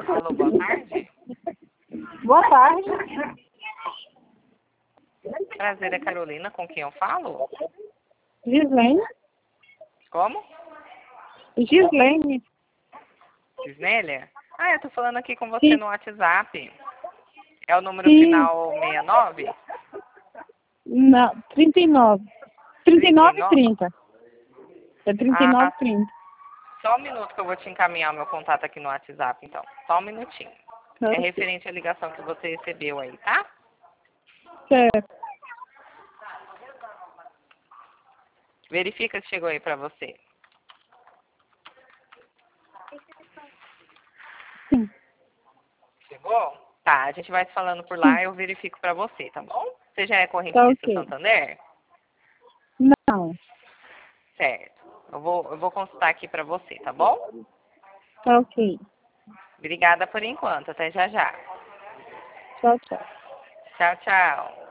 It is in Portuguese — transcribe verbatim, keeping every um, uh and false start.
Alô, boa tarde. Boa tarde. Prazer, é Carolina, com quem eu falo? Gislene. Como? Gislene. Gisnélia? Ah, eu tô falando aqui com você Sim. no WhatsApp. É o número Sim. final sessenta e nove? Não, trinta e nove. trinta e nove e trinta e nove? trinta. É trinta e nove Ah, e trinta. só um minuto que eu vou te encaminhar o meu contato aqui no WhatsApp, então. Só um minutinho. É Ok. referente à ligação que você recebeu aí, tá? Certo. Verifica se chegou aí pra você. Sim. Chegou? Tá, a gente vai se falando por Sim. lá, eu verifico pra você, tá bom? Você já é Tá correntista ok. Santander? Não. Certo. Eu vou, eu vou consultar aqui pra você, tá bom? Tá ok. Obrigada por enquanto. Até já já. Tchau, tchau. Tchau, tchau.